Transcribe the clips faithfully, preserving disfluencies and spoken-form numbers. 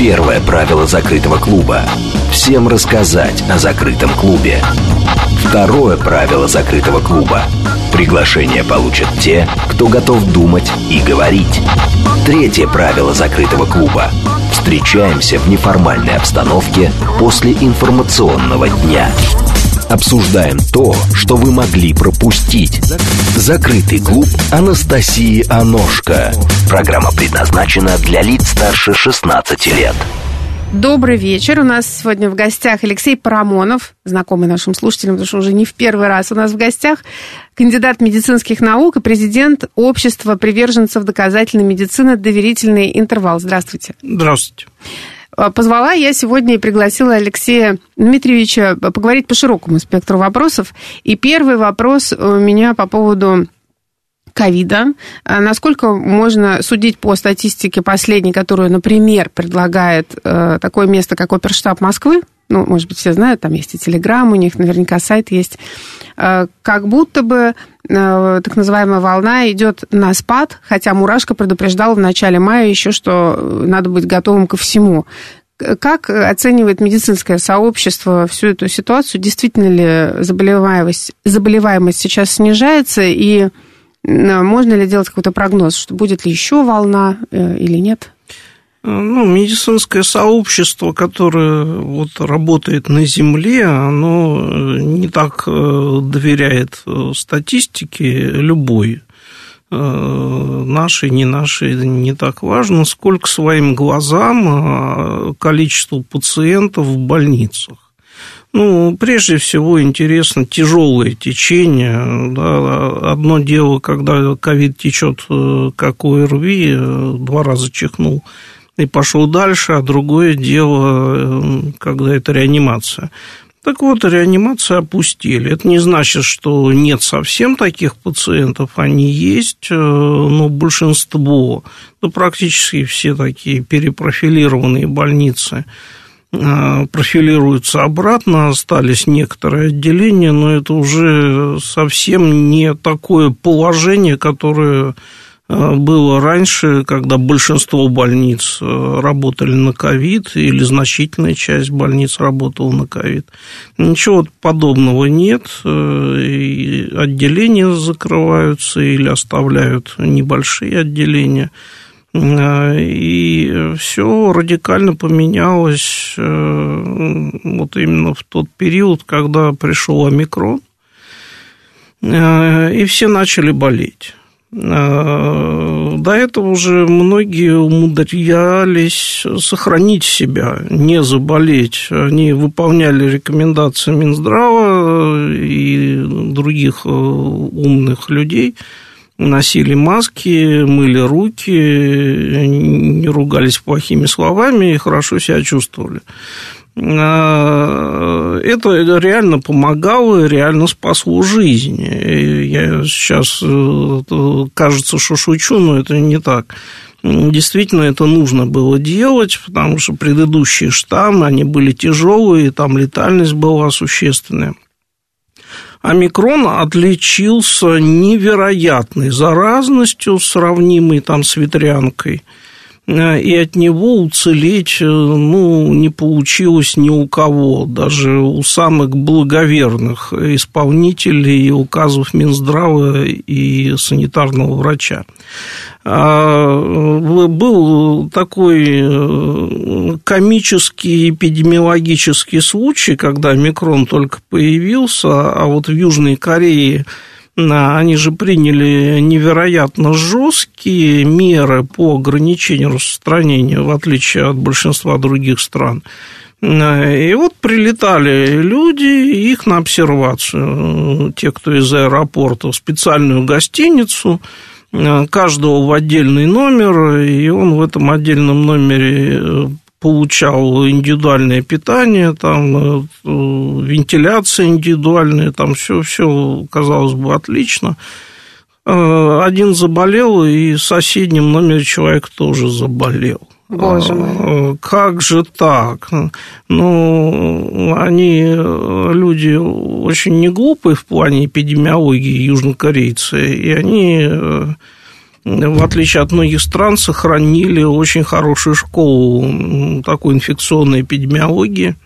Первое правило закрытого клуба – всем рассказать о закрытом клубе. Второе правило закрытого клуба – приглашение получат те, кто готов думать и говорить. Третье правило закрытого клуба – встречаемся в неформальной обстановке после информационного дня. Обсуждаем то, что вы могли пропустить. Закрытый клуб Анастасии Аношко. Программа предназначена для лиц старше шестнадцати лет. Добрый вечер. У нас сегодня в гостях Алексей Парамонов, знакомый нашим слушателям, потому что уже не в первый раз у нас в гостях, кандидат медицинских наук и президент общества приверженцев доказательной медицины «Доверительный интервал». Здравствуйте. Здравствуйте. Позвала я сегодня и пригласила Алексея Дмитриевича поговорить по широкому спектру вопросов. И первый вопрос у меня по поводу ковида. Насколько можно судить по статистике последней, которую, например, предлагает такое место, как Оперштаб Москвы? Ну, может быть, все знают, там есть и Телеграм, у них наверняка сайт есть. Как будто бы так называемая волна идет на спад, хотя Мурашко предупреждал в начале мая еще, что надо быть готовым ко всему. Как оценивает медицинское сообщество всю эту ситуацию? Действительно ли заболеваемость, заболеваемость сейчас снижается? И можно ли делать какой-то прогноз, что будет ли еще волна или нет? Ну, медицинское сообщество, которое вот работает на Земле, оно не так доверяет статистике любой, нашей, не нашей, не так важно, сколько своим глазам количество пациентов в больницах. Ну, прежде всего, интересно тяжелое течение. Да, одно дело, когда ковид течет как ОРВИ, два раза чихнул и пошел дальше, а другое дело, когда это реанимация. Так вот, реанимация опустили. Это не значит, что нет совсем таких пациентов, они есть, но большинство, да практически все такие перепрофилированные больницы профилируются обратно, остались некоторые отделения, но это уже совсем не такое положение, которое было раньше, когда большинство больниц работали на ковид, или значительная часть больниц работала на ковид. Ничего подобного нет, и отделения закрываются или оставляют небольшие отделения. И все радикально поменялось вот именно в тот период, когда пришел омикрон, и все начали болеть. До этого уже многие умудрялись сохранить себя, не заболеть. Они выполняли рекомендации Минздрава и других умных людей, носили маски, мыли руки, не ругались плохими словами и хорошо себя чувствовали. Это реально помогало, реально спасло жизнь. Я сейчас, кажется, что шучу, но это не так. Действительно, это нужно было делать, потому что предыдущие штаммы, они были тяжелые, там летальность была существенная. Омикрон отличился невероятной заразностью, сравнимой там с ветрянкой, и от него уцелеть, ну, не получилось ни у кого, даже у самых благоверных исполнителей указов Минздрава и санитарного врача. Был такой комический эпидемиологический случай, когда омикрон только появился, а вот в Южной Корее они же приняли невероятно жесткие меры по ограничению распространения, в отличие от большинства других стран. И вот прилетали люди, их на обсервацию, те, кто из аэропорта, в специальную гостиницу, каждого в отдельный номер, и он в этом отдельном номере получал индивидуальное питание, там, вентиляция индивидуальная, там все, все, казалось бы, отлично. Один заболел, и в соседнем номере человек тоже заболел. Боже мой. Как же так? Ну, они люди очень не глупые в плане эпидемиологии, южнокорейцы, и они в отличие от многих стран, сохранили очень хорошую школу такой инфекционной эпидемиологии.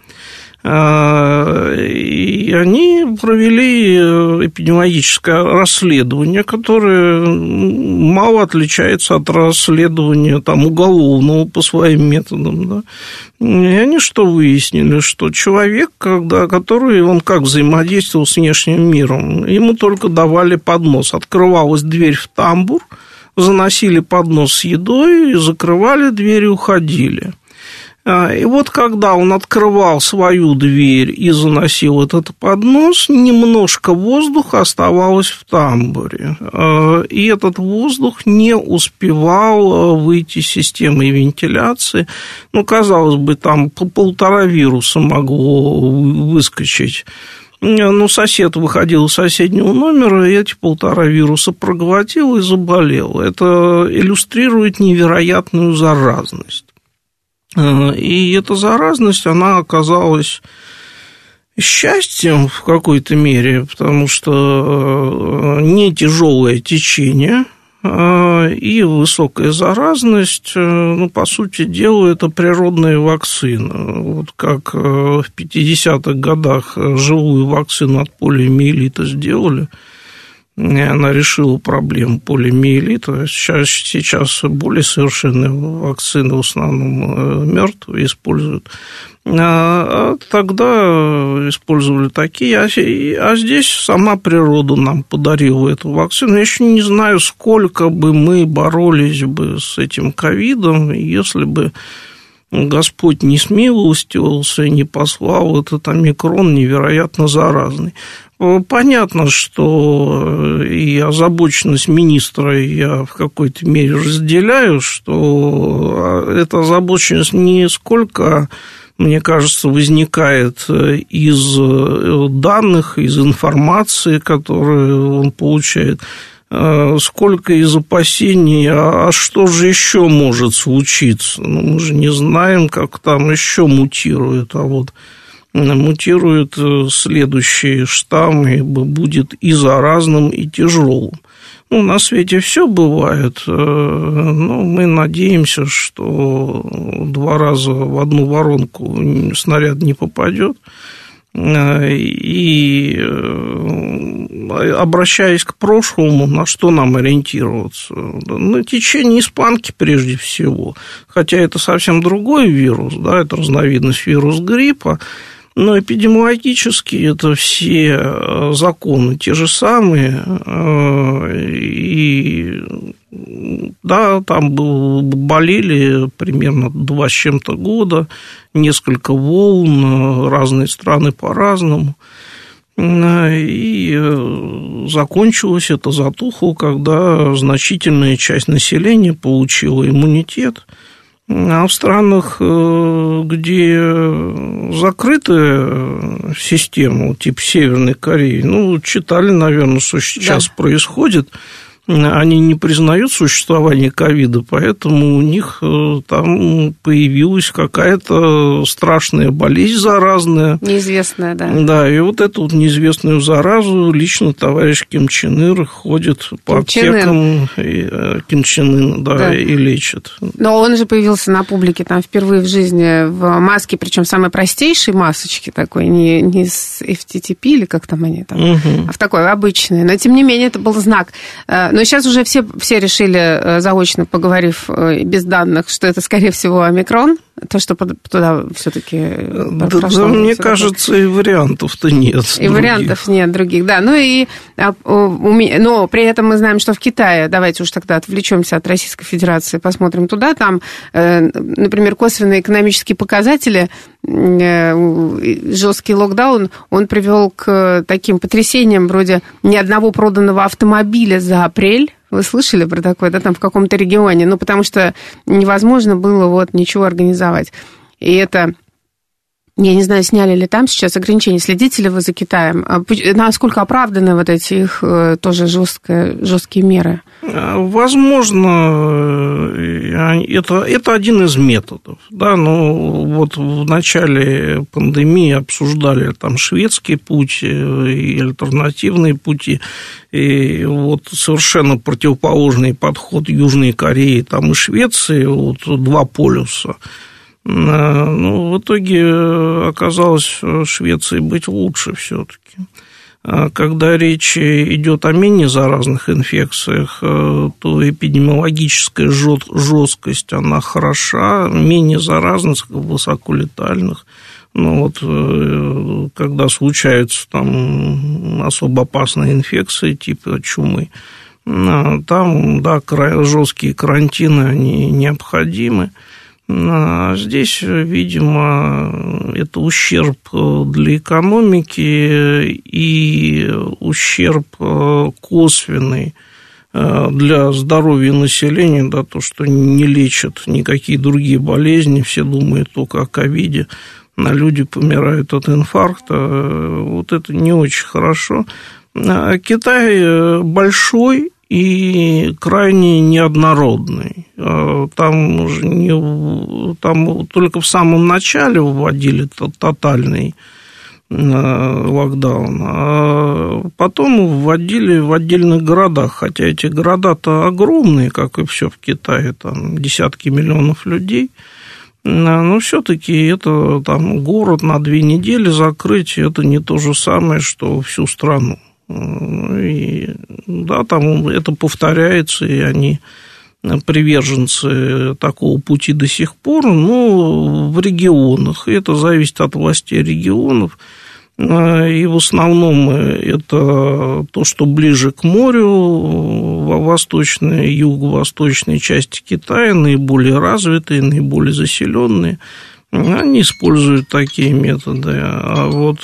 И они провели эпидемиологическое расследование, которое мало отличается от расследования там, уголовного по своим методам. Да? И они что выяснили? Что человек, когда, который он как взаимодействовал с внешним миром, ему только давали поднос. Открывалась дверь в тамбур, заносили поднос с едой, закрывали дверь и уходили. И вот когда он открывал свою дверь и заносил этот поднос, немножко воздуха оставалось в тамбуре. И этот воздух не успевал выйти из системы вентиляции. Ну, казалось бы, там полтора вируса могло выскочить. Ну, сосед выходил из соседнего номера, и эти полтора вируса проглотил и заболел. Это иллюстрирует невероятную заразность. И эта заразность, она оказалась счастьем в какой-то мере, потому что не тяжелое течение и высокая заразность, ну, по сути дела, это природная вакцина. Вот как в пятидесятых годах живую вакцину от полиомиелита сделали, она решила проблему полиомиелита. Сейчас, сейчас более совершенные вакцины в основном мертвые используют. А тогда использовали такие. А здесь сама природа нам подарила эту вакцину. Я еще не знаю, сколько бы мы боролись бы с этим ковидом, если бы Господь не смилостивился и не послал этот омикрон невероятно заразный. Понятно, что и озабоченность министра я в какой-то мере разделяю, что эта озабоченность не сколько, мне кажется, возникает из данных, из информации, которую он получает, сколько из опасений, а что же еще может случиться? Ну, мы же не знаем, как там еще мутирует, а вот мутирует следующий штамм и будет и заразным, и тяжелым. Ну, на свете все бывает, но мы надеемся, что два раза в одну воронку снаряд не попадет. И, обращаясь к прошлому, на что нам ориентироваться? На течение испанки прежде всего, хотя это совсем другой вирус, да, это разновидность вируса гриппа, но эпидемиологически это все законы те же самые, и да, там болели примерно два с чем-то года, несколько волн, разные страны по-разному, и закончилось это затухло, когда значительная часть населения получила иммунитет. А в странах, где закрытая система, типа Северной Кореи, ну, читали, наверное, что сейчас да. происходит, они не признают существование ковида, поэтому у них там появилась какая-то страшная болезнь заразная. Неизвестная, да. Да, и вот эту вот неизвестную заразу лично товарищ Ким Чен Ир ходит по Ким аптекам, и, Ким Чен Ын, да, да, и лечит. Но он же появился на публике там впервые в жизни в маске, причем самой простейшей масочки такой, не, не с эф ти ти пи или как там они там, угу. а в такой обычной. Но, тем не менее, это был знак. Но сейчас уже все, все решили, заочно поговорив без данных, что это, скорее всего, омикрон, то, что туда все-таки да, да, мне кажется, и вариантов-то нет. И других. вариантов нет других, да. Ну, и, но при этом мы знаем, что в Китае, давайте уж тогда отвлечемся от Российской Федерации, посмотрим туда, там, например, косвенные экономические показатели, жесткий локдаун, он привел к таким потрясениям вроде ни одного проданного автомобиля за апрель. Вы слышали про такое, да, там в каком-то регионе? Ну, потому что невозможно было вот ничего организовать. И это Я не знаю, сняли ли там сейчас ограничения, следите ли вы за Китаем, насколько оправданы вот эти их тоже жесткие, жесткие меры? Возможно, это, это один из методов. Да, но вот в начале пандемии обсуждали там шведский путь и альтернативные пути, и вот совершенно противоположный подход Южной Кореи там и Швеции, вот два полюса. Ну, в итоге оказалось в Швеции быть лучше все-таки. Когда речь идет о менее заразных инфекциях, то эпидемиологическая жесткость, она хороша, менее заразных, высоколетальных. Ну, вот, когда случаются там особо опасные инфекции, типа чумы, там, да, жесткие карантины, они необходимы. А здесь, видимо, это ущерб для экономики и ущерб косвенный для здоровья населения, да, то, что не лечат никакие другие болезни, все думают только о ковиде, а люди помирают от инфаркта, вот это не очень хорошо. Китай большой и крайне неоднородный. Там, уже не, там только в самом начале вводили тотальный локдаун, а потом вводили в отдельных городах, хотя эти города-то огромные, как и все в Китае, там десятки миллионов людей, но все-таки это там город на две недели закрыть, это не то же самое, что всю страну. И, да, там это повторяется, и они приверженцы такого пути до сих пор, но в регионах, и это зависит от властей регионов, и в основном это то, что ближе к морю, во восточной, юго-восточной части Китая, наиболее развитые, наиболее заселенные, они используют такие методы, а вот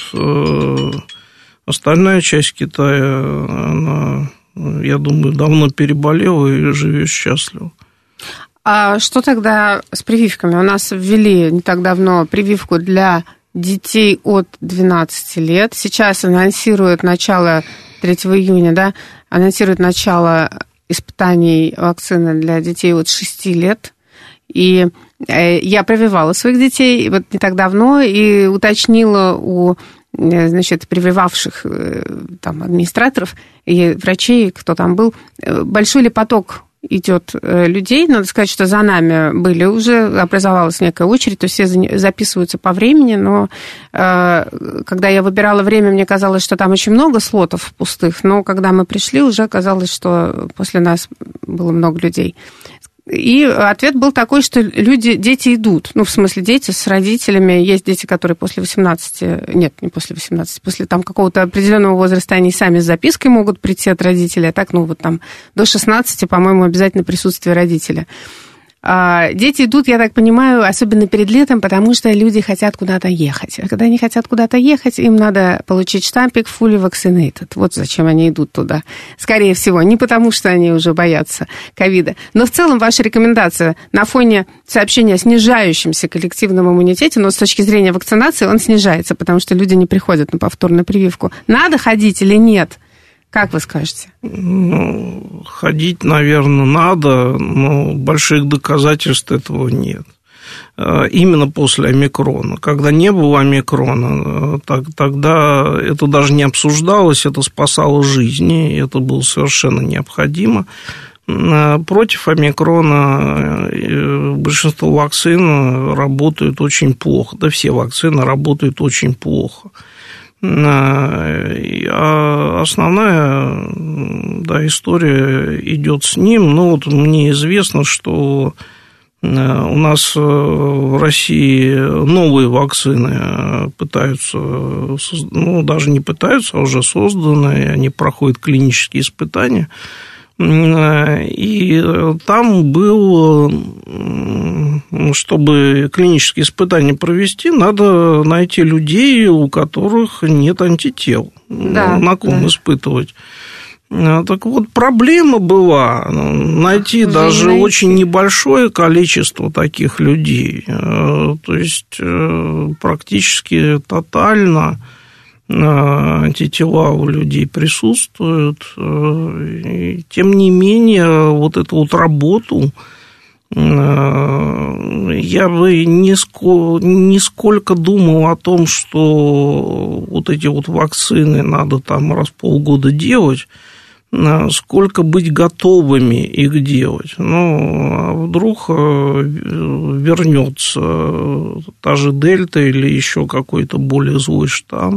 остальная часть Китая, она, я думаю, давно переболела и живет счастливо. А что тогда с прививками? У нас ввели не так давно прививку для детей от двенадцати лет. Сейчас анонсируют начало, третьего июня, да, анонсируют начало испытаний вакцины для детей от шести лет. И я прививала своих детей вот не так давно и уточнила у, значит, прививавших там администраторов и врачей, кто там был, большой ли поток идет людей. Надо сказать, что за нами были уже, образовалась некая очередь, то есть все записываются по времени, но когда я выбирала время, мне казалось, что там очень много слотов пустых, но когда мы пришли, уже оказалось, что после нас было много людей. И ответ был такой, что люди, дети идут. Ну, в смысле, дети с родителями. Есть дети, которые после восемнадцати... Нет, не после восемнадцати. После там какого-то определенного возраста они сами с запиской могут прийти от родителей. А так, ну, вот там до шестнадцати, по-моему, обязательно присутствие родителя. Дети идут, я так понимаю, особенно перед летом, потому что люди хотят куда-то ехать. А когда они хотят куда-то ехать, им надо получить штампик fully vaccinated. Вот зачем они идут туда. Скорее всего, не потому, что они уже боятся ковида. Но в целом ваша рекомендация на фоне сообщения о снижающемся коллективном иммунитете, но с точки зрения вакцинации он снижается, потому что люди не приходят на повторную прививку. Надо ходить или нет? Как вы скажете? Ну, ходить, наверное, надо, но больших доказательств этого нет. Именно после омикрона. Когда не было омикрона, так, тогда это даже не обсуждалось, это спасало жизни, это было совершенно необходимо. Против омикрона большинство вакцин работают очень плохо, да все вакцины работают очень плохо. А основная, да, история идет с ним. Ну, вот мне известно, что у нас в России новые вакцины пытаются, ну, даже не пытаются, а уже созданы, они проходят клинические испытания. И там был, чтобы клинические испытания провести, надо найти людей, у которых нет антител, да, на ком да. испытывать. Так вот, проблема была найти Уже даже найти. очень небольшое количество таких людей. То есть практически тотально антитела у людей присутствуют. И, тем не менее, вот эту вот работу я бы нисколько, нисколько думал о том, что вот эти вот вакцины надо там раз в полгода делать, сколько быть готовыми их делать. Ну, а вдруг вернется та же дельта или еще какой-то более злой штамм,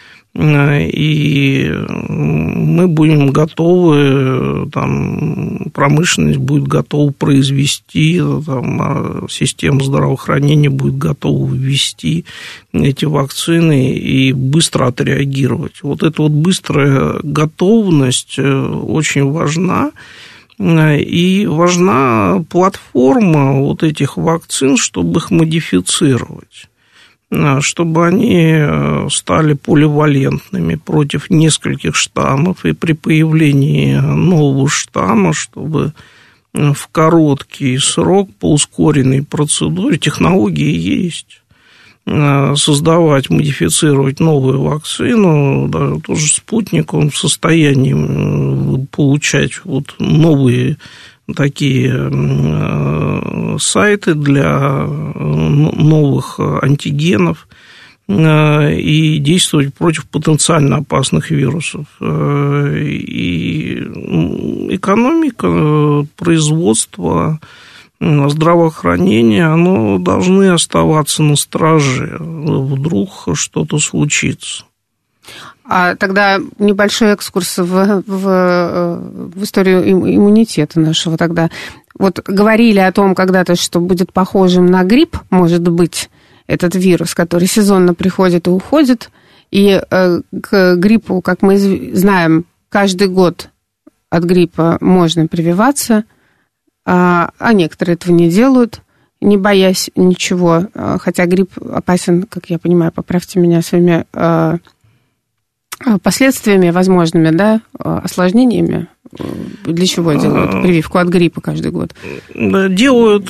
и мы будем готовы, там, промышленность будет готова произвести, там, система здравоохранения будет готова ввести эти вакцины и быстро отреагировать. Вот эта вот быстрая готовность очень важна. И важна платформа вот этих вакцин, чтобы их модифицировать, чтобы они стали поливалентными против нескольких штаммов, и при появлении нового штамма, чтобы в короткий срок по ускоренной процедуре, технологии есть, создавать, модифицировать новую вакцину, даже тоже спутник, он в состоянии получать вот новые такие сайты для новых антигенов и действовать против потенциально опасных вирусов. И экономика, производство, здравоохранение, оно должны оставаться на страже. Вдруг что-то случится. А тогда небольшой экскурс в, в, в историю иммунитета нашего тогда. Вот говорили о том когда-то, что будет похожим на грипп, может быть, этот вирус, который сезонно приходит и уходит. И э, к гриппу, как мы знаем, каждый год от гриппа можно прививаться, а, а некоторые этого не делают, не боясь ничего. Хотя грипп опасен, как я понимаю, поправьте меня, своими э, последствиями возможными, да, осложнениями. Для чего делают прививку от гриппа каждый год? Делают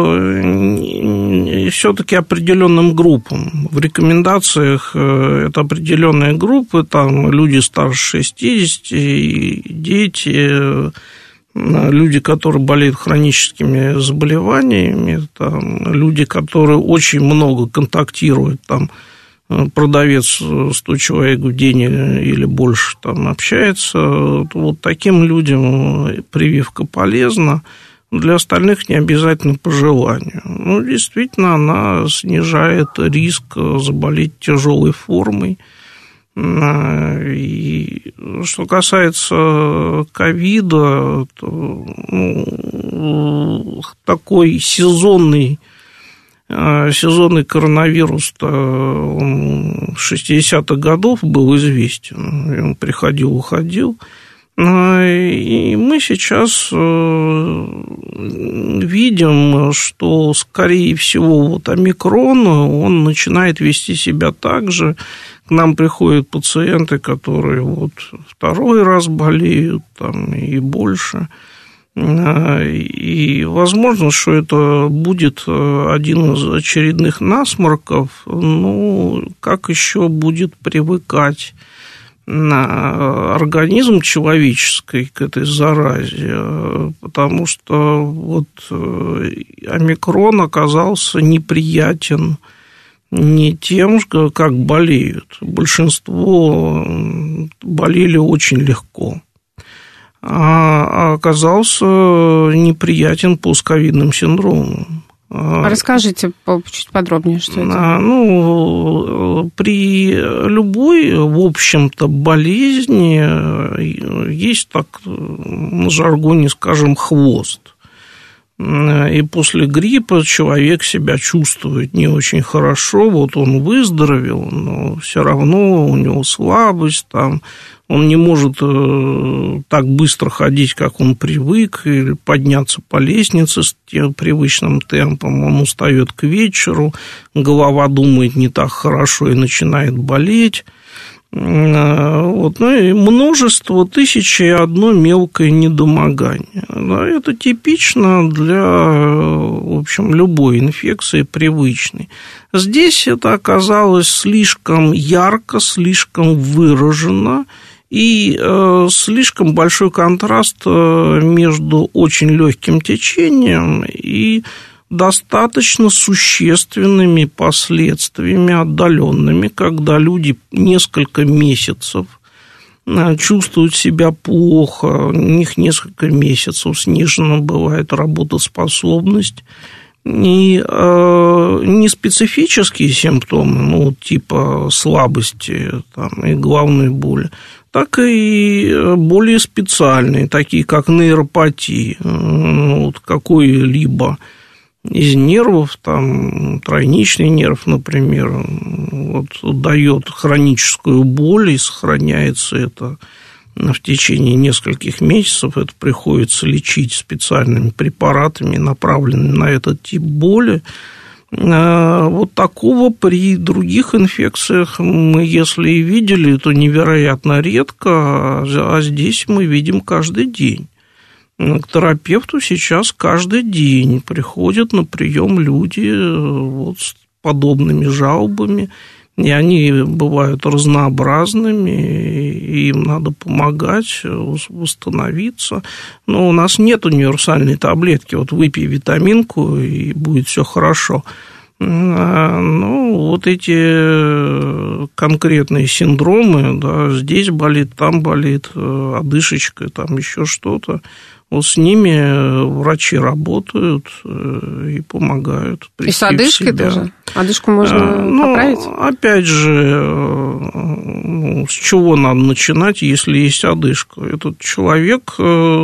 все-таки определенным группам. В рекомендациях это определенные группы, там люди старше шестидесяти, дети, люди, которые болеют хроническими заболеваниями, там, люди, которые очень много контактируют, там, продавец сто человек в день или больше там общается, вот таким людям прививка полезна, для остальных не обязательно по желанию. Ну, действительно, она снижает риск заболеть тяжелой формой. И что касается ковида, то, ну, такой сезонный Сезонный коронавирус он шестидесятых годов был известен, он приходил, уходил, и мы сейчас видим, что, скорее всего, вот омикрон, он начинает вести себя так же. К нам приходят пациенты, которые вот второй раз болеют, там, и больше. И возможно, что это будет один из очередных насморков, ну, как еще будет привыкать организм человеческий к этой заразе, потому что вот омикрон оказался неприятен не тем, как болеют. Большинство болели очень легко, а оказался неприятен постковидным синдромом. Расскажите чуть подробнее, что это. Ну, при любой, в общем-то, болезни есть, так на жаргоне скажем, хвост. И после гриппа человек себя чувствует не очень хорошо, вот он выздоровел, но все равно у него слабость, там, он не может так быстро ходить, как он привык, или подняться по лестнице с тем привычным темпом, он устает к вечеру, голова думает не так хорошо и начинает болеть. Вот, ну и множество, тысячи и одно мелкое недомогание. Да, это типично для, в общем, любой инфекции привычной. Здесь это оказалось слишком ярко, слишком выражено, и э, слишком большой контраст между очень легким течением и достаточно существенными последствиями отдаленными, когда люди несколько месяцев чувствуют себя плохо, у них несколько месяцев снижена бывает работоспособность, и э, не специфические симптомы, ну, типа слабости там, и головной боли, так и более специальные, такие как нейропатия, ну, вот какой-либо из нервов, там, тройничный нерв, например, вот, дает хроническую боль, и сохраняется это в течение нескольких месяцев. Это приходится лечить специальными препаратами, направленными на этот тип боли. Вот такого при других инфекциях мы, если и видели, то невероятно редко, а здесь мы видим каждый день. К терапевту сейчас каждый день приходят на прием люди вот с подобными жалобами, и они бывают разнообразными, и им надо помогать восстановиться. Но у нас нет универсальной таблетки, вот выпей витаминку, и будет все хорошо. Ну, вот эти конкретные синдромы, да, здесь болит, там болит, одышечка, там еще что-то. Вот с ними врачи работают и помогают прийти в себя. И с одышкой тоже? Одышку можно ну, поправить? Опять же, ну, с чего надо начинать, если есть одышка? Этот человек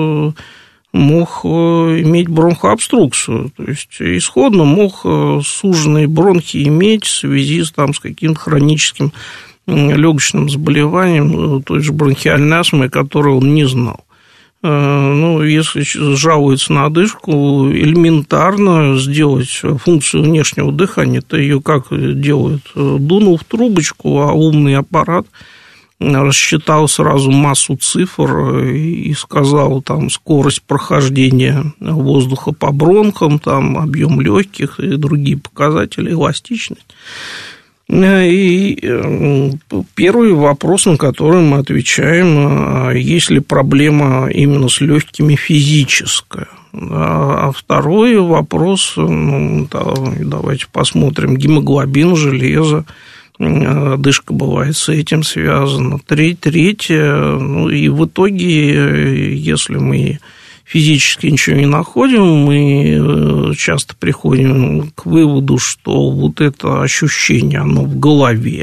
мог иметь бронхообструкцию, то есть исходно мог суженные бронхи иметь в связи с, там, с каким-то хроническим легочным заболеванием, той же бронхиальной астмой, которую он не знал. Ну, если жалуется на одышку, элементарно сделать функцию внешнего дыхания. Это ее как делают? Дунул в трубочку, а умный аппарат рассчитал сразу массу цифр и сказал там скорость прохождения воздуха по бронхам, там объем легких и другие показатели, эластичность. И первый вопрос, на который мы отвечаем, есть ли проблема именно с легкими физическая. А второй вопрос, ну, давайте посмотрим, гемоглобин, железо, одышка бывает с этим связана. Третье, ну, и в итоге, если мы физически ничего не находим, мы часто приходим к выводу, что вот это ощущение, оно в голове,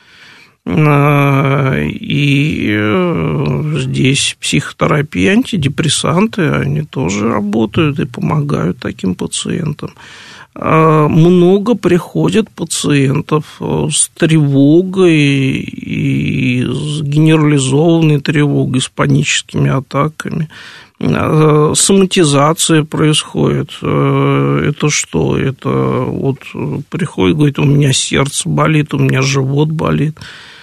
и здесь психотерапия, антидепрессанты, они тоже работают и помогают таким пациентам. Много приходит пациентов с тревогой и с генерализованной тревогой, с паническими атаками. Соматизация происходит. Это что? Это вот приходит, говорит, у меня сердце болит, у меня живот болит.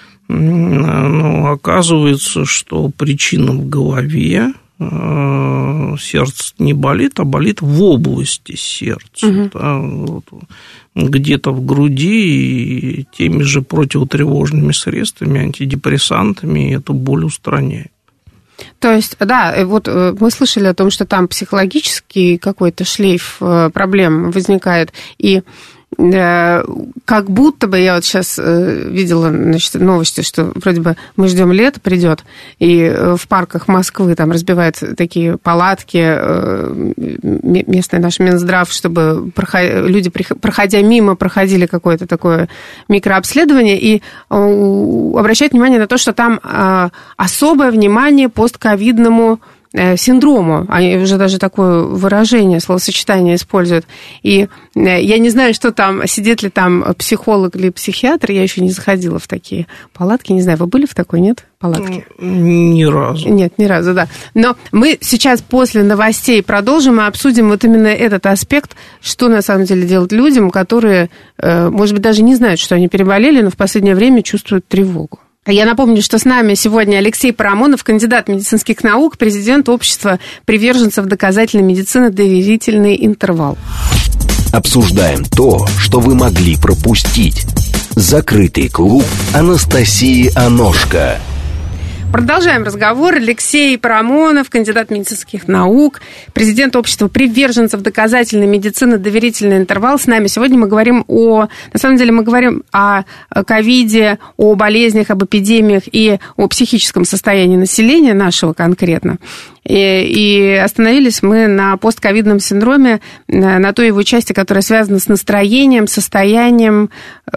Но оказывается, что причина в голове, сердце не болит, а болит в области сердца. Угу. Да, вот, где-то в груди, и теми же противотревожными средствами, антидепрессантами эту боль устраняет. То есть, да, вот мы слышали о том, что там психологический какой-то шлейф проблем возникает, и как будто бы, я вот сейчас видела, значит, новости, что вроде бы мы ждем лето придет, и в парках Москвы там разбивают такие палатки, местный наш Минздрав, чтобы люди, проходя мимо, проходили какое-то такое микрообследование, и обращают внимание на то, что там особое внимание постковидному синдрому, они уже даже такое выражение, словосочетание используют. И я не знаю, что там, сидит ли там психолог или психиатр, я еще не заходила в такие палатки, не знаю, вы были в такой, нет, палатке? Ни разу. Нет, ни разу, да. Но мы сейчас после новостей продолжим и обсудим вот именно этот аспект, что на самом деле делать людям, которые, может быть, даже не знают, что они переболели, но в последнее время чувствуют тревогу. Я напомню, что с нами сегодня Алексей Парамонов, кандидат медицинских наук, президент общества приверженцев доказательной медицины «Доверительный интервал». Обсуждаем то, что вы могли пропустить. Закрытый клуб Анастасии Аношко. Продолжаем разговор. Алексей Парамонов, кандидат медицинских наук, президент общества приверженцев доказательной медицины «Доверительный интервал». С нами сегодня мы говорим о... На самом деле мы говорим о ковиде, о болезнях, об эпидемиях и о психическом состоянии населения нашего конкретно. И, и остановились мы на постковидном синдроме, на той его части, которая связана с настроением, состоянием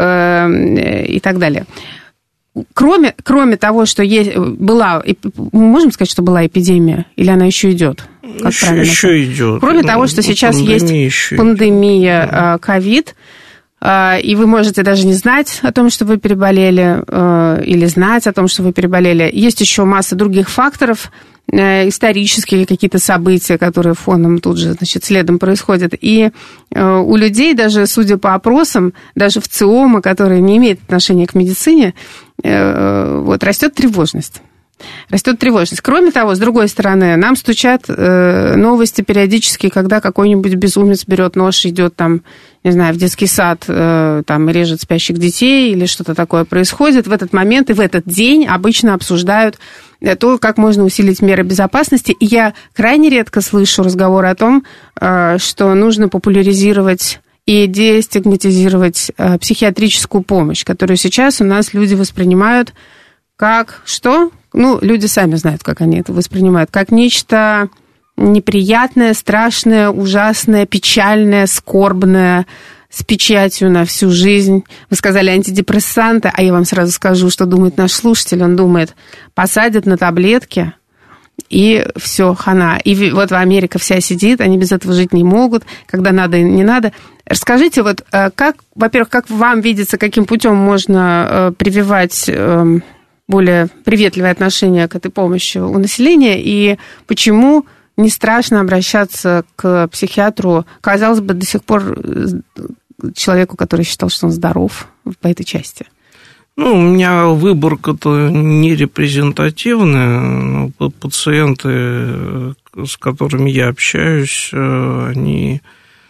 э, и так далее. Кроме, кроме того, что есть, была, мы можем сказать, что была эпидемия, или она еще идет? Как еще, еще идет. Кроме того, что сейчас есть пандемия ковид, и вы можете даже не знать о том, что вы переболели, или знать о том, что вы переболели. Есть еще масса других факторов, исторические какие-то события, которые фоном тут же, значит, следом происходят. И у людей, даже судя по опросам, даже в ЦИОМа, которые не имеют отношения к медицине, вот, растет тревожность. Растет тревожность. Кроме того, с другой стороны, нам стучат новости периодически, когда какой-нибудь безумец берет нож, идет там, не знаю, в детский сад, там, режет спящих детей или что-то такое происходит. В этот момент и в этот день обычно обсуждают то, как можно усилить меры безопасности. И я крайне редко слышу разговоры о том, что нужно популяризировать и дестигматизировать психиатрическую помощь, которую сейчас у нас люди воспринимают как что? Ну, люди сами знают, как они это воспринимают. Как нечто неприятное, страшное, ужасное, печальное, скорбное, с печатью на всю жизнь. Вы сказали антидепрессанты, а я вам сразу скажу, что думает наш слушатель. Он думает, посадят на таблетки, и все, хана. И вот Америка вся сидит, они без этого жить не могут, когда надо и не надо. Расскажите, вот как, во-первых, как вам видится, каким путем можно прививать более приветливое отношение к этой помощи у населения, и почему не страшно обращаться к психиатру, казалось бы, до сих пор человеку, который считал, что он здоров по этой части? Ну, у меня выборка-то не репрезентативная. Пациенты, с которыми я общаюсь, они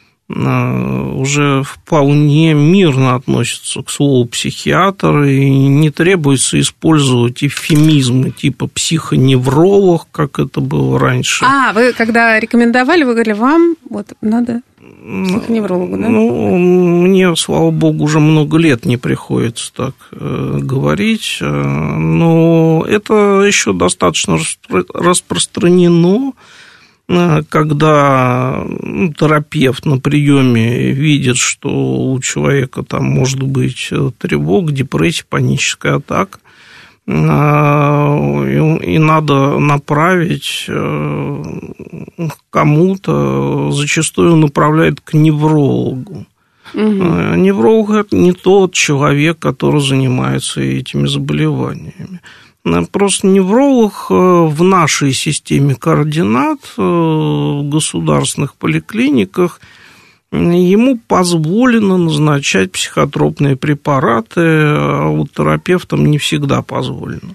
уже вполне мирно относятся к слову психиатр, и не требуется использовать эвфемизмы типа психоневролог, как это было раньше. А, вы когда рекомендовали, вы говорили, вам вот надо психоневрологу, да? Ну, мне, слава богу, уже много лет не приходится так э, говорить, но это еще достаточно распространено, когда терапевт на приеме видит, что у человека там может быть тревога, депрессия, паническая атака, и надо направить кому-то, зачастую направляют к неврологу. Угу. Невролог – это не тот человек, который занимается этими заболеваниями. Просто невролог в нашей системе координат в государственных поликлиниках, ему позволено назначать психотропные препараты, а вот терапевтам не всегда позволено.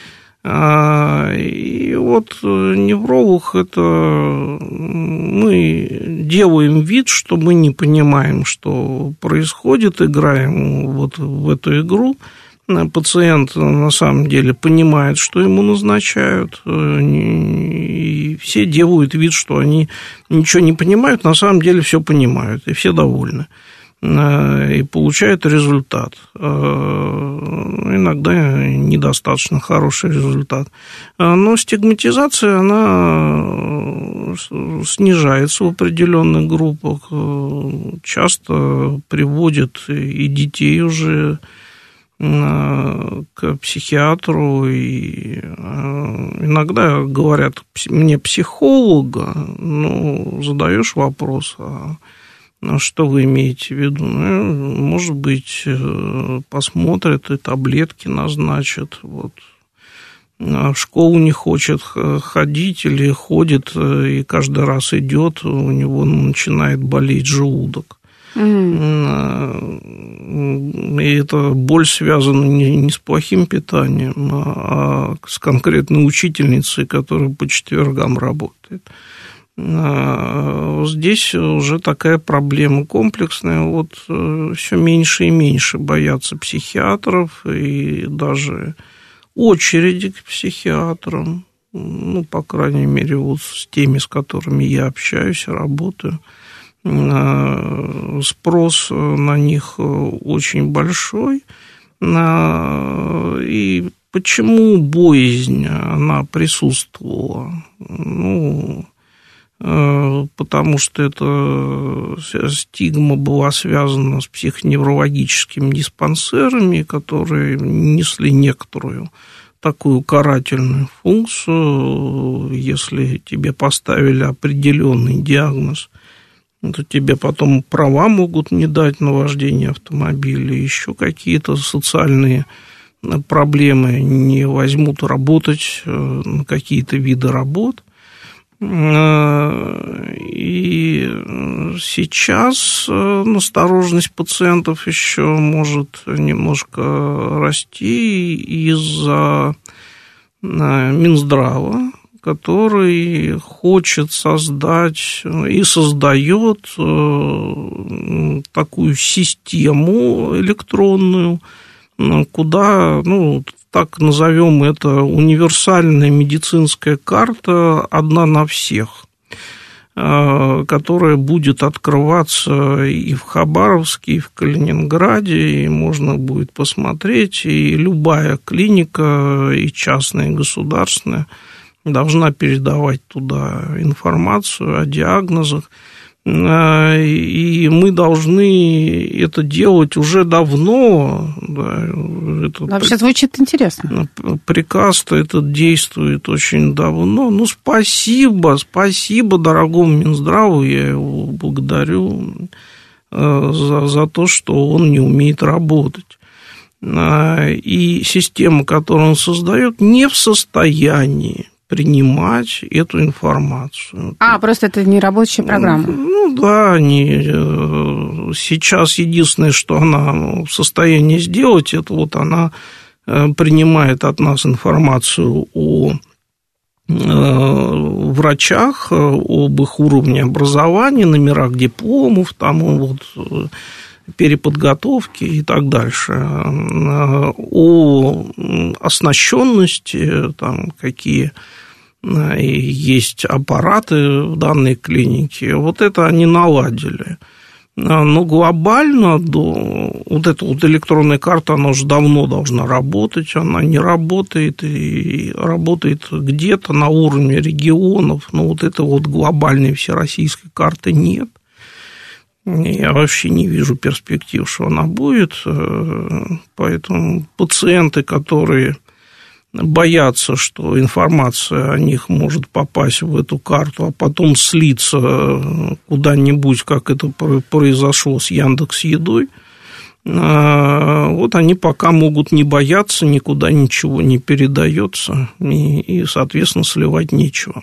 И вот невролог – это мы делаем вид, что мы не понимаем, что происходит, играем вот в эту игру. Пациент на самом деле понимает, что ему назначают, и все делают вид, что они ничего не понимают, на самом деле все понимают, и все довольны, и получают результат. Иногда недостаточно хороший результат. Но стигматизация, она снижается в определенных группах, часто приводит и детей уже к психиатру, и иногда говорят мне психолога, ну, задаешь вопрос, а что вы имеете в виду? Ну, может быть, посмотрят и таблетки назначат, вот. В школу не хочет ходить или ходит и каждый раз идет, у него начинает болеть желудок. Mm-hmm. И эта боль связана не, не с плохим питанием, а с конкретной учительницей, которая по четвергам работает. Здесь уже такая проблема комплексная. Вот все меньше и меньше боятся психиатров, и даже очереди к психиатрам, ну, по крайней мере, вот с теми, с которыми я общаюсь, работаю, спрос на них очень большой. И почему боязнь, она присутствовала? Ну, потому что эта стигма была связана с психоневрологическими диспансерами, которые несли некоторую такую карательную функцию. Если тебе поставили определенный диагноз, то тебе потом права могут не дать на вождение автомобиля, еще какие-то социальные проблемы, не возьмут работать на какие-то виды работ. И сейчас настороженность пациентов еще может немножко расти из-за Минздрава, который хочет создать и создает такую систему электронную, куда, ну, так назовем это, универсальная медицинская карта одна на всех, которая будет открываться и в Хабаровске, и в Калининграде, и можно будет посмотреть, и любая клиника, и частная, и государственная, должна передавать туда информацию о диагнозах. И мы должны это делать уже давно. Да, это вообще звучит интересно. Приказ-то этот действует очень давно. Ну, спасибо, спасибо дорогому Минздраву, я его благодарю за, за то, что он не умеет работать. И система, которую он создает, не в состоянии принимать эту информацию. А, просто это не рабочая программа. Ну, да, они, сейчас единственное, что она в состоянии сделать, это вот она принимает от нас информацию о врачах, об их уровне образования, номерах дипломов, там вот переподготовки и так дальше, о оснащенности, там, какие есть аппараты в данной клинике, вот это они наладили. Но глобально до, вот эта вот электронная карта, она уже давно должна работать, она не работает, и работает где-то на уровне регионов, но вот этой вот глобальной всероссийской карты нет. Я вообще не вижу перспектив, что она будет, поэтому пациенты, которые боятся, что информация о них может попасть в эту карту, а потом слиться куда-нибудь, как это произошло с Яндекс.Едой, вот они пока могут не бояться, никуда ничего не передается, и, и соответственно, сливать нечего.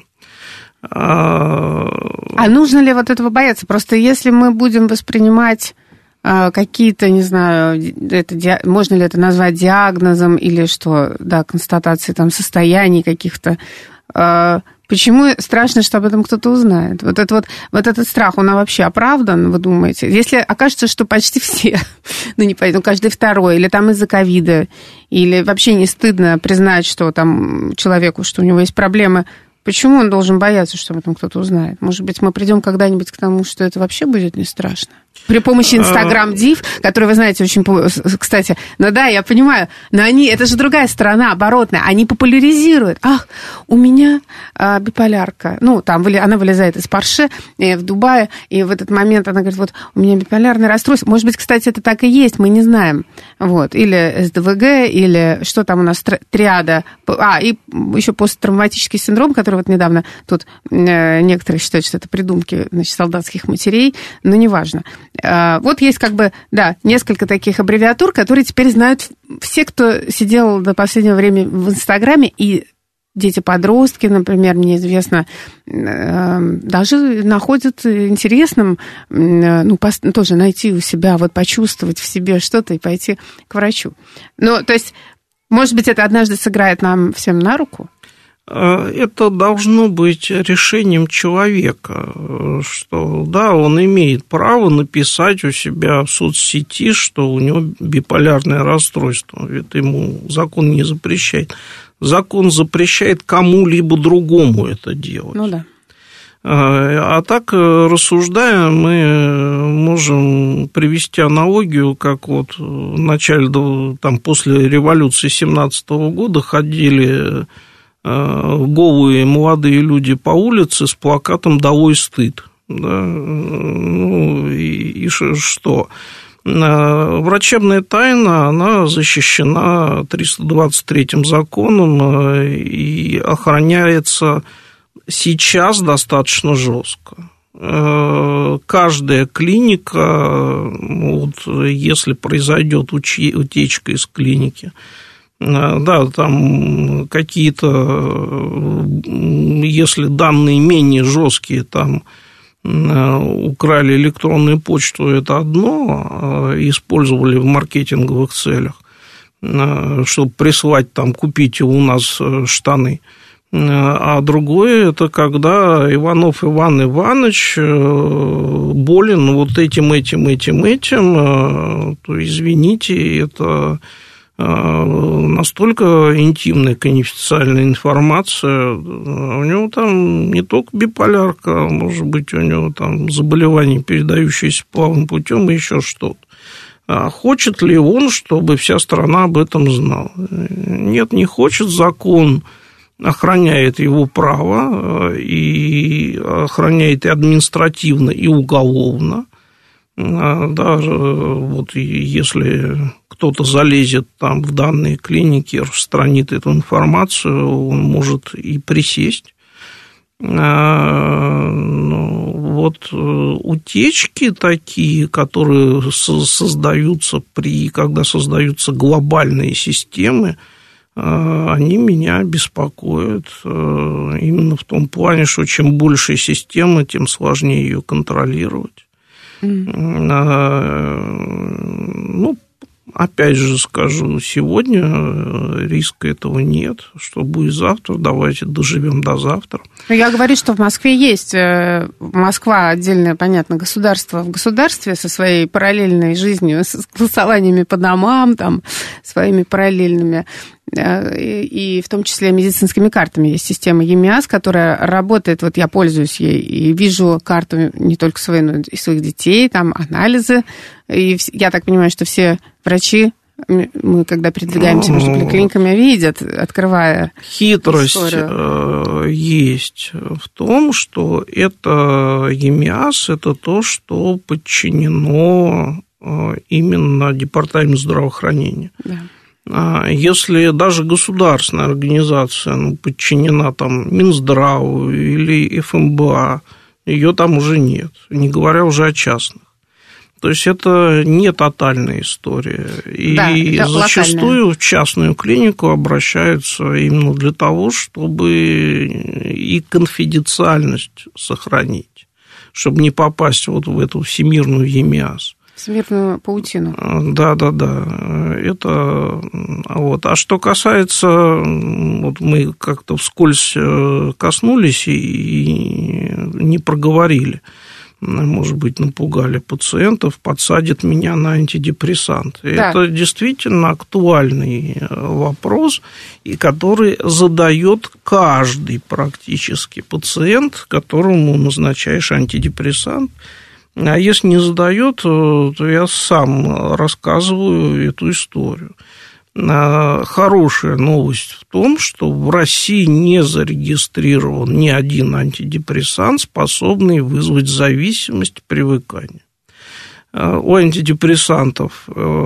А нужно ли вот этого бояться? Просто если мы будем воспринимать какие-то, не знаю, это, можно ли это назвать диагнозом или что, да, констатацией там состояний каких-то, почему страшно, что об этом кто-то узнает? Вот, это вот, вот этот страх, он вообще оправдан, вы думаете? Если окажется, что почти все, ну, не понятно, каждый второй, или там из-за ковида, или вообще не стыдно признать, что там человеку, что у него есть проблемы, почему он должен бояться, что об этом кто-то узнает? Может быть, мы придем когда-нибудь к тому, что это вообще будет не страшно? При помощи Инстаграм-див, который, вы знаете, очень... Кстати, ну да, я понимаю, но они... Это же другая сторона, оборотная. Они популяризируют. Ах, у меня а, биполярка. Ну, там она вылезает из Порше в Дубае, и в этот момент она говорит, вот, у меня биполярное расстройство. Может быть, кстати, это так и есть, мы не знаем. Вот. Или эс дэ вэ гэ, или что там у нас, триада. А, и еще посттравматический синдром, который вот недавно тут некоторые считают, что это придумки, значит, солдатских матерей, но неважно. Вот есть как бы, да, несколько таких аббревиатур, которые теперь знают все, кто сидел до последнего времени в Инстаграме, и дети-подростки, например, мне известно, даже находят интересным, ну, тоже найти у себя, вот почувствовать в себе что-то и пойти к врачу. Ну, то есть, может быть, это однажды сыграет нам всем на руку? Это должно быть решением человека, что, да, он имеет право написать у себя в соцсети, что у него биполярное расстройство. Это ему закон не запрещает. Закон запрещает кому-либо другому это делать. Ну да. А так, рассуждая, мы можем привести аналогию, как вот в начале, там, после революции семнадцатого года ходили голые молодые люди по улице с плакатом «Долой стыд». Да? Ну, и, и что? Врачебная тайна, она защищена триста двадцать третьим законом и охраняется сейчас достаточно жестко. Каждая клиника, вот, если произойдет утечка из клиники, да, там какие-то, если данные менее жесткие, там украли электронную почту, это одно, использовали в маркетинговых целях, чтобы прислать там, купите у нас штаны. А другое, это когда Иванов Иван Иванович болен вот этим, этим, этим, этим, то, извините, это настолько интимная конфиденциальная информация, у него там не только биполярка, может быть, у него там заболевание, передающееся половым путем, и еще что-то. А хочет ли он, чтобы вся страна об этом знала? Нет, не хочет. Закон охраняет его право, и охраняет и административно, и уголовно. Даже вот если кто-то залезет там в данные клиники, распространит эту информацию, он может и присесть. Ну, вот утечки такие, которые создаются при, когда создаются глобальные системы, они меня беспокоят именно в том плане, что чем больше система, тем сложнее ее контролировать. Mm. Ну, опять же скажу, сегодня риска этого нет. Что будет завтра, давайте доживем до завтра. Я говорю, что в Москве есть. Москва отдельное, понятно, государство в государстве со своей параллельной жизнью, с голосованиями по домам, там, своими параллельными, и в том числе медицинскими картами. Есть система ЕМИАС, которая работает, вот я пользуюсь ей, и вижу карту не только своей, но и своих детей, там анализы. И я так понимаю, что все врачи, мы, когда передвигаемся между поликлиниками, видят, открывая хитрость историю. Есть в том, что это ЕМИАС, это то, что подчинено именно Департаменту здравоохранения. Да. Если даже государственная организация, ну, подчинена там Минздраву или эф эм бэ а, ее там уже нет, не говоря уже о частных. То есть это не тотальная история. И да, зачастую локальная. В частную клинику обращаются именно для того, чтобы и конфиденциальность сохранить, чтобы не попасть вот в эту всемирную ЕМИАС. Всемирную паутину. Да, да, да. Это вот. А что касается, вот мы как-то вскользь коснулись и не проговорили. Может быть, напугали пациентов, подсадят меня на антидепрессант. Да. Это действительно актуальный вопрос, и который задает каждый практически пациент, которому назначаешь антидепрессант. А если не задает, то я сам рассказываю эту историю. Хорошая новость в том, что в России не зарегистрирован ни один антидепрессант, способный вызвать зависимость, привыкание. У антидепрессантов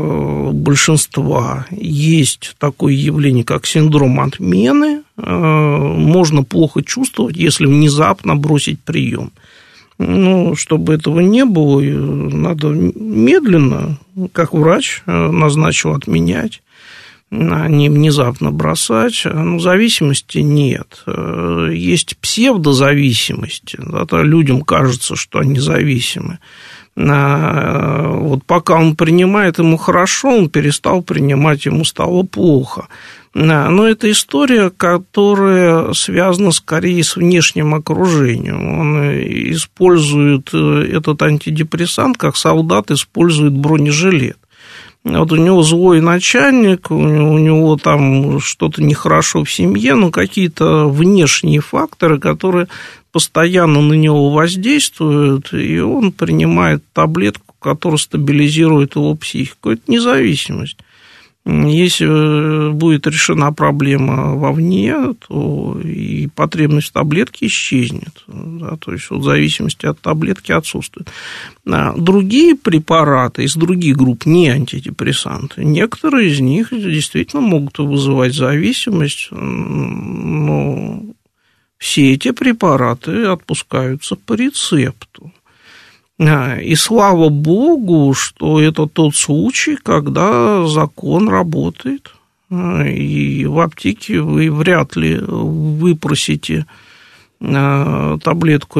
большинства есть такое явление, как синдром отмены. Можно плохо чувствовать, если внезапно бросить прием. Ну, чтобы этого не было, надо медленно, как врач назначил, отменять. не внезапно бросать. Но зависимости нет. Есть псевдозависимости. Да, людям кажется, что они зависимы. Вот пока он принимает, ему хорошо, он перестал принимать, ему стало плохо. Но это история, которая связана скорее с внешним окружением. Он использует этот антидепрессант, как солдат использует бронежилет. Вот у него злой начальник, у него там что-то нехорошо в семье, но какие-то внешние факторы, которые постоянно на него воздействуют, и он принимает таблетку, которая стабилизирует его психику. Это независимость. Если будет решена проблема вовне, то и потребность в таблетке исчезнет. Да, то есть, вот зависимости от таблетки отсутствует. Другие препараты из других групп, не антидепрессанты, некоторые из них действительно могут вызывать зависимость, но все эти препараты отпускаются по рецепту. И слава богу, что это тот случай, когда закон работает, и в аптеке вы вряд ли выпросите таблетку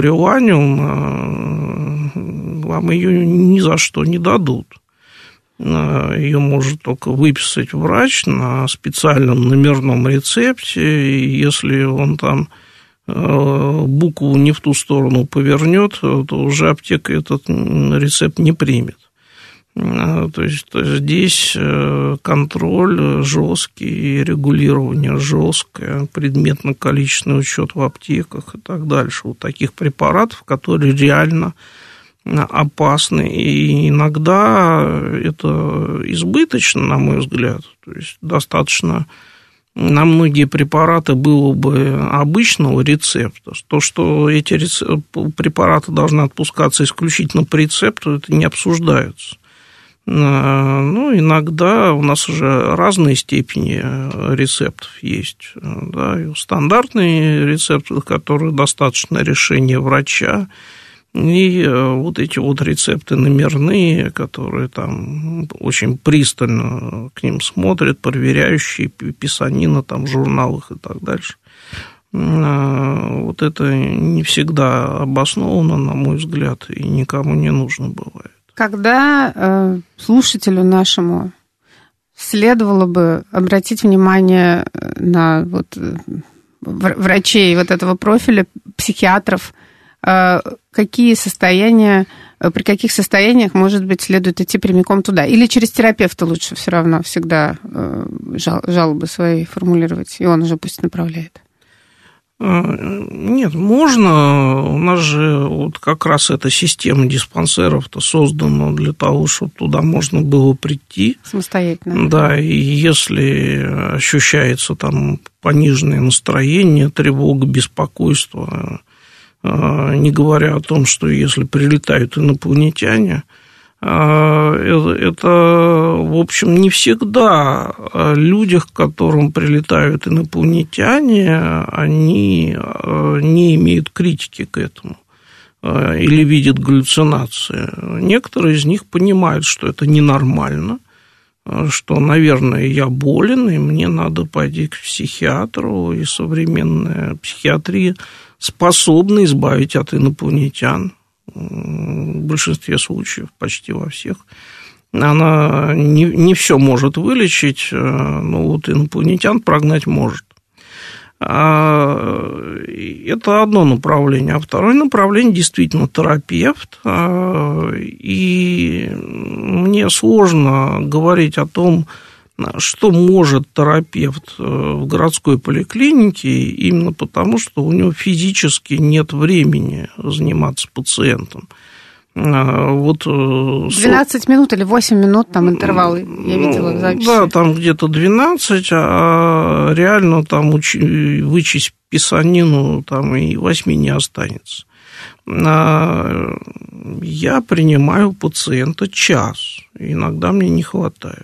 реланиум, вам ее ни за что не дадут. Ее может только выписать врач на специальном номерном рецепте, и если он там букву не в ту сторону повернет, то уже аптека этот рецепт не примет. То есть здесь контроль жесткий, регулирование жесткое, предметно-количественный учет в аптеках и так дальше. Вот таких препаратов, которые реально опасны. И иногда это избыточно, на мой взгляд. То есть достаточно... На многие препараты было бы обычного рецепта. То, что эти рецеп... препараты должны отпускаться исключительно по рецепту, это не обсуждается. Ну, иногда у нас уже разные степени рецептов есть. Да, и стандартные рецепты, которые достаточно решения врача, и вот эти вот рецепты номерные, которые там очень пристально к ним смотрят, проверяющие писанина там в журналах и так дальше. Вот это не всегда обосновано, на мой взгляд, и никому не нужно бывает. Когда э, слушателю нашему следовало бы обратить внимание на вот, врачей вот этого профиля, психиатров, какие состояния, при каких состояниях, может быть, следует идти прямиком туда? Или через терапевта лучше все равно всегда жалобы свои формулировать, и он уже пусть направляет? Нет, можно. У нас же вот как раз эта система диспансеров-то создана для того, чтобы туда можно было прийти. Самостоятельно. Да, и если ощущается там пониженное настроение, тревога, беспокойство, не говоря о том, что если прилетают инопланетяне, это, в общем, не всегда о людях, к которым прилетают инопланетяне, они не имеют критики к этому или видят галлюцинации. Некоторые из них понимают, что это ненормально, что, наверное, я болен, и мне надо пойти к психиатру, и современная психиатрия способна избавить от инопланетян. В большинстве случаев, почти во всех. Она не, не все может вылечить, но вот инопланетян прогнать может. Это одно направление. А второе направление действительно терапевт. И мне сложно говорить о том, что может терапевт в городской поликлинике, именно потому, что у него физически нет времени заниматься пациентом. Вот двенадцать минут или восемь минут, там интервалы, я видела в записи. Да, там где-то двенадцать, а реально там вычесть писанину, там и восьми не останется. Я принимаю пациента час, иногда мне не хватает.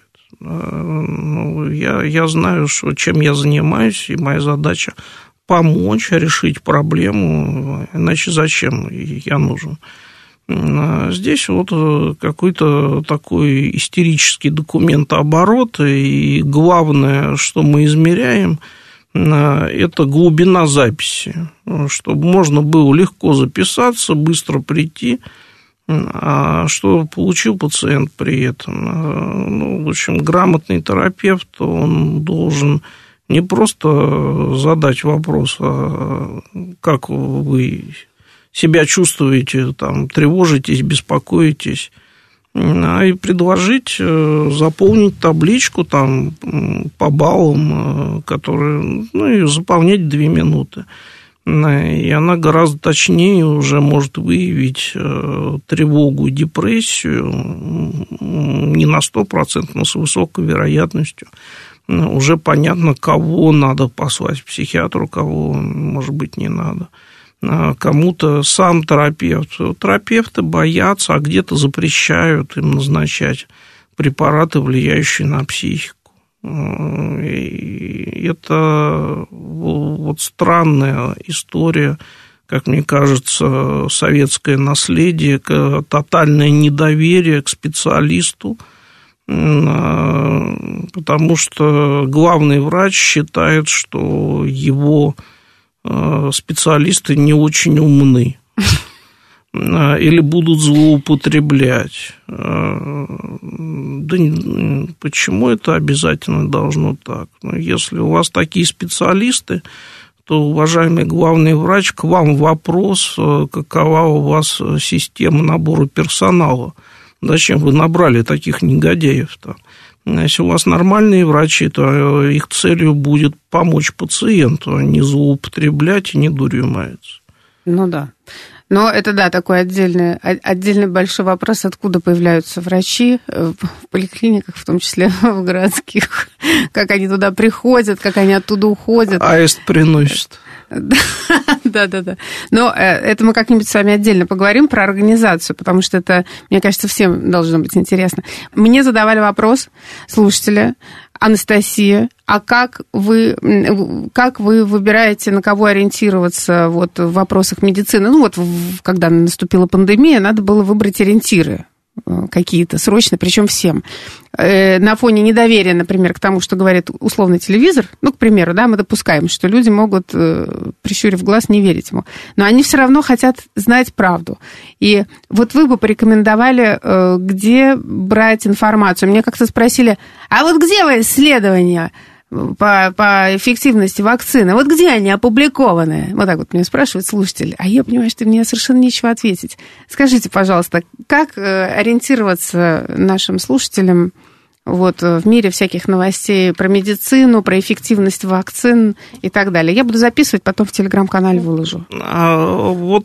Я, я знаю, что, чем я занимаюсь, и моя задача помочь решить проблему, иначе зачем я нужен. Здесь вот какой-то такой истерический документооборот, и главное, что мы измеряем, это глубина записи, чтобы можно было легко записаться, быстро прийти. А что получил пациент при этом? Ну, в общем, грамотный терапевт, он должен не просто задать вопрос, а как вы себя чувствуете, там, тревожитесь, беспокоитесь, а и предложить заполнить табличку там, по баллам, которые, ну, и заполнять две минуты. И она гораздо точнее уже может выявить тревогу и депрессию не на сто процентов, но с высокой вероятностью. Уже понятно, кого надо послать к психиатру, кого, может быть, не надо. Кому-то сам терапевт. Терапевты боятся, а где-то запрещают им назначать препараты, влияющие на психику. И это вот странная история, как мне кажется, советское наследие, тотальное недоверие к специалисту, потому что главный врач считает, что его специалисты не очень умны или будут злоупотреблять. Да почему это обязательно должно так? Но если у вас такие специалисты, то, уважаемый главный врач, к вам вопрос, какова у вас система набора персонала. Зачем вы набрали таких негодяев-то? Если у вас нормальные врачи, то их целью будет помочь пациенту, а не злоупотреблять и не дурью маяться. Ну да. Но это, да, такой отдельный, отдельный большой вопрос, откуда появляются врачи в поликлиниках, в том числе в городских, как они туда приходят, как они оттуда уходят. Аист приносит. Да, да, да. Но это мы как-нибудь с вами отдельно поговорим про организацию, потому что это, мне кажется, всем должно быть интересно. Мне задавали вопрос слушатели: Анастасия, а как вы, как вы выбираете, на кого ориентироваться вот в вопросах медицины? Ну вот, когда наступила пандемия, надо было выбрать ориентиры какие-то срочно, причем всем. На фоне недоверия, например, к тому, что говорит условный телевизор, ну, к примеру, да, мы допускаем, что люди могут, прищурив глаз, не верить ему, но они все равно хотят знать правду. И вот вы бы порекомендовали, где брать информацию. Мне как-то спросили: а вот где вы исследования по, по эффективности вакцины? Вот где они опубликованы? Вот так вот меня спрашивают слушатели. А я понимаю, что мне совершенно нечего ответить. Скажите, пожалуйста, как ориентироваться нашим слушателям вот, в мире всяких новостей про медицину, про эффективность вакцин и так далее? Я буду записывать, потом в телеграм-канале выложу. А вот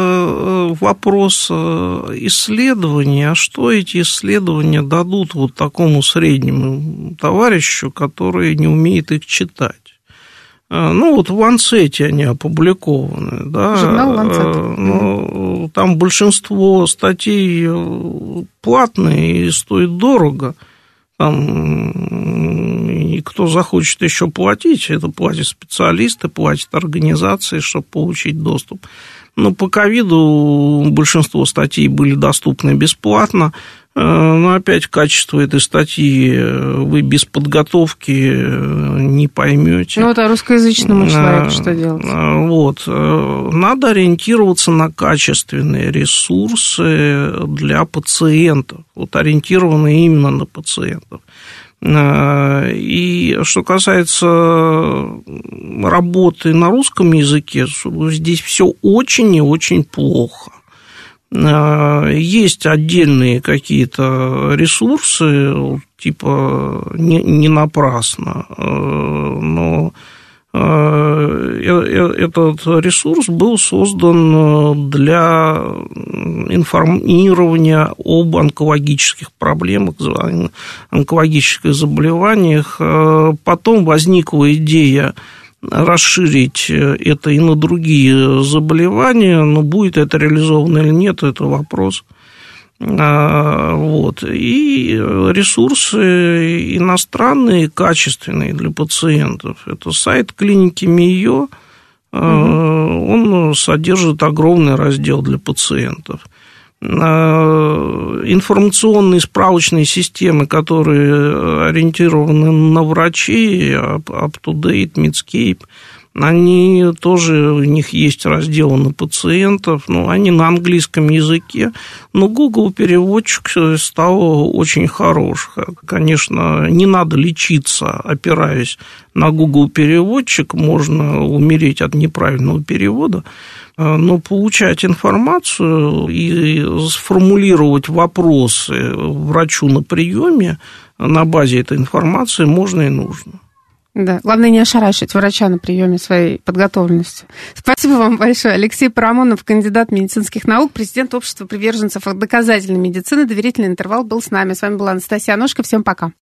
вопрос исследований. А что эти исследования дадут вот такому среднему товарищу, который не умеет их читать? Ну, вот в Ланцете они опубликованы. Да? Журнал Ланцет. Ну, там большинство статей платные и стоят дорого. Там, и кто захочет еще платить, это платят специалисты, платят организации, чтобы получить доступ. Но по ковиду большинство статей были доступны бесплатно. Но опять качество этой статьи вы без подготовки не поймете. Ну, это русскоязычному человеку что делать? Вот. Надо ориентироваться на качественные ресурсы для пациентов, вот ориентированные именно на пациентов. И что касается работы на русском языке, здесь все очень и очень плохо. Есть отдельные какие-то ресурсы, типа не, не напрасно, но этот ресурс был создан для информирования об онкологических проблемах, онкологических заболеваниях. Потом возникла идея расширить это и на другие заболевания, но будет это реализовано или нет, это вопрос. Вот. И ресурсы иностранные, качественные для пациентов. Это сайт клиники МИО, угу. Он содержит огромный раздел для пациентов. информационные справочные системы, которые ориентированы на врачей, UpToDate, Medscape, они тоже, у них есть разделы на пациентов, но они на английском языке, но Google переводчик стал очень хорош. Конечно, не надо лечиться, опираясь на Google переводчик, можно умереть от неправильного перевода, но получать информацию и сформулировать вопросы врачу на приеме на базе этой информации можно и нужно. Да, главное не ошарашить врача на приеме своей подготовленностью. Спасибо вам большое. Алексей Парамонов, кандидат медицинских наук, президент общества приверженцев доказательной медицины. Доверительный интервал был с нами. С вами была Анастасия Аношко. Всем пока.